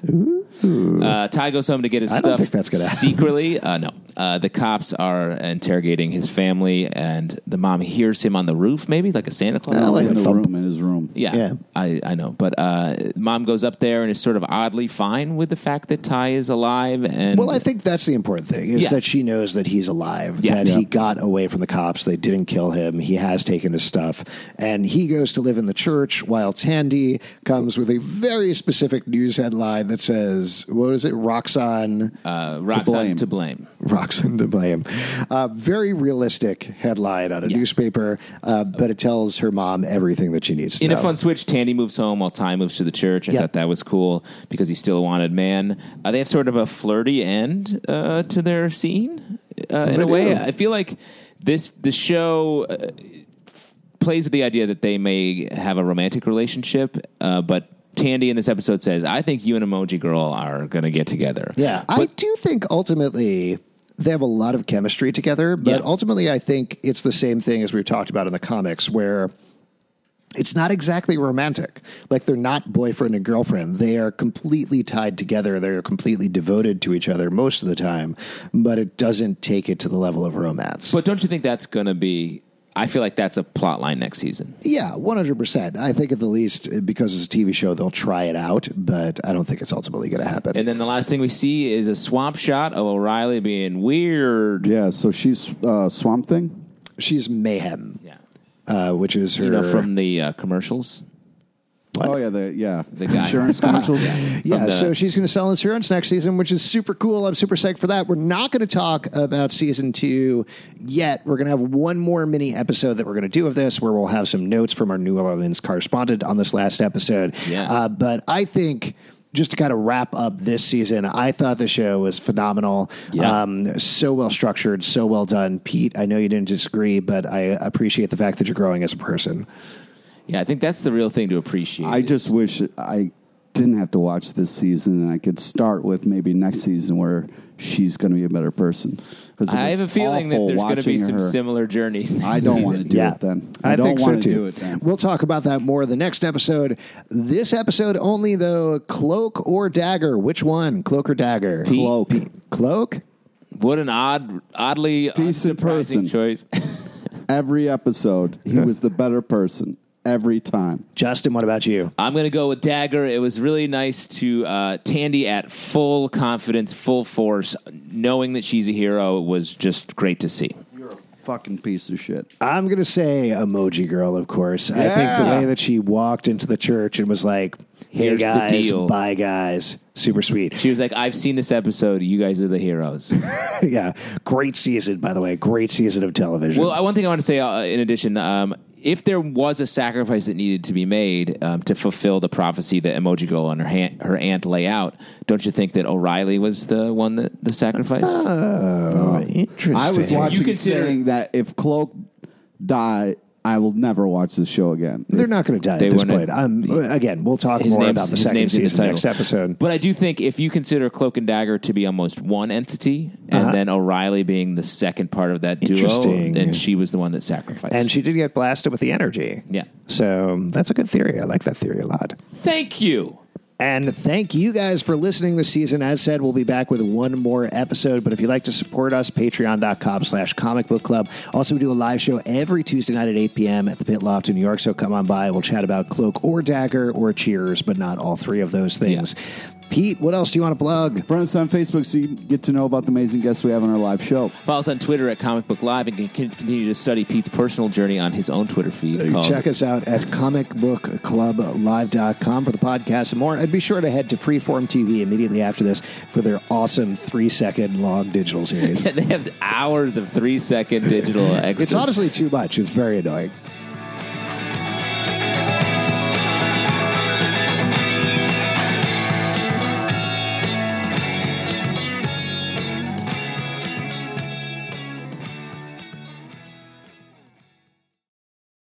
Uh, Ty goes home to get his I stuff don't think that's gonna happen. secretly. Uh, no. Uh, the cops are interrogating his family, and the mom hears him on the roof, maybe, like a Santa Claus. I like in a the thump. room, in his room. Yeah, Yeah. I, I know. But uh, mom goes up there and is sort of oddly fine with the fact that Ty is alive. And Well, I think that's the important thing, is Yeah. that she knows that he's alive, Yeah. that Yeah. he got away from the cops, they didn't kill him, he has taken his stuff, and he goes to live in the church while Tandy comes with a very specific news headline that says, what is it, Roxxon, uh, Roxxon blame. to blame. Roxxon to blame. Uh, very realistic headline on a Yeah. newspaper, uh, but it tells her mom everything that she needs to In know. a a fun switch. Tandy moves home while Ty moves to the church. I Yep. thought that was cool because he's still a wanted man. Uh, they have sort of a flirty end uh, to their scene uh, in They a way. do. I feel like this the show uh, f- plays with the idea that they may have a romantic relationship, uh, but Tandy in this episode says, I think you and Emoji Girl are going to get together. Yeah, I do think ultimately they have a lot of chemistry together, but Yeah. ultimately I think it's the same thing as we've talked about in the comics where it's not exactly romantic. Like they're not boyfriend and girlfriend. They are completely tied together. They're completely devoted to each other most of the time, but it doesn't take it to the level of romance. But don't you think that's going to be... I feel like that's a plot line next season. Yeah, one hundred percent. I think at the least, because it's a T V show, they'll try it out, but I don't think it's ultimately going to happen. And then the last thing we see is a swamp shot of O'Reilly being weird. Yeah, so she's uh, Swamp Thing. She's Mayhem, Yeah. uh, which is her... You know, from the uh, commercials. What? Oh yeah, the yeah The guy. insurance commercials. Yeah, From the- so she's going to sell insurance next season, which is super cool. I'm super psyched for that. We're not going to talk about season two yet. We're going to have one more mini episode that we're going to do of this, where we'll have some notes from our New Orleans correspondent on this last episode. Yeah. Uh, but I think... Just to kind of wrap up this season, I thought the show was phenomenal. Yeah. Um, so well structured, so well done. Pete, I know you didn't disagree, but I appreciate the fact that you're growing as a person. Yeah, I think that's the real thing to appreciate. I just wish I didn't have to watch this season, and I could start with maybe next season where she's going to be a better person. Because I have a feeling that there's going to be some similar journeys. next I don't want to season. do Yeah. it then. I, I, don't think so want to too. do it then. We'll talk about that more the next episode. This episode only, though, cloak or dagger? Which one? Cloak or dagger? Pete. Cloak. Cloak? What an odd, oddly Decent unsurprising person. choice. Every episode, he was the better person every time. Justin, what about you? I'm going to go with Dagger. It was really nice to uh, Tandy at full confidence, full force, knowing that she's a hero was just great to see. You're a fucking piece of shit. I'm going to say Emoji Girl, of course. I think the Yeah. way that she walked into the church and was like, hey, Here's the guys, deal. bye, guys. Super sweet. She was like, I've seen this episode. You guys are the heroes. Yeah. Great season, by the way. Great season of television. Well, one thing I want to say uh, in addition, um, if there was a sacrifice that needed to be made um, to fulfill the prophecy that Emoji Girl and her, han- her aunt lay out, don't you think that O'Reilly was the one that the sacrifice? oh, interesting. I was watching You consider- saying that if Cloak died, I will never watch this show again. They're not going to die They at this wouldn't- point. Um, again, we'll talk His more name's- about the his second name's in the season next title. episode. But I do think if you consider Cloak and Dagger to be almost one entity, and Uh-huh. then O'Reilly being the second part of that duo, Interesting. then she was the one that sacrificed. And she did get blasted with the energy. Yeah. So that's a good theory. I like that theory a lot. Thank you. And thank you guys for listening this season. As said, we'll be back with one more episode. But if you'd like to support us, patreon.com slash comic book club. Also, we do a live show every Tuesday night at eight p.m. at the Pit Loft in New York. So come on by. We'll chat about Cloak or Dagger or Cheers, but not all three of those things. Pete, what else do you want to plug? Friend us on Facebook so you can get to know about the amazing guests we have on our live show. Follow us on Twitter at Comic Book Live and can can continue to study Pete's personal journey on his own Twitter feed. Called Check us out at comic book club live dot com for the podcast and more. And be sure to head to Freeform T V immediately after this for their awesome three-second long digital series. They have hours of three second digital extras. It's honestly too much. It's very annoying.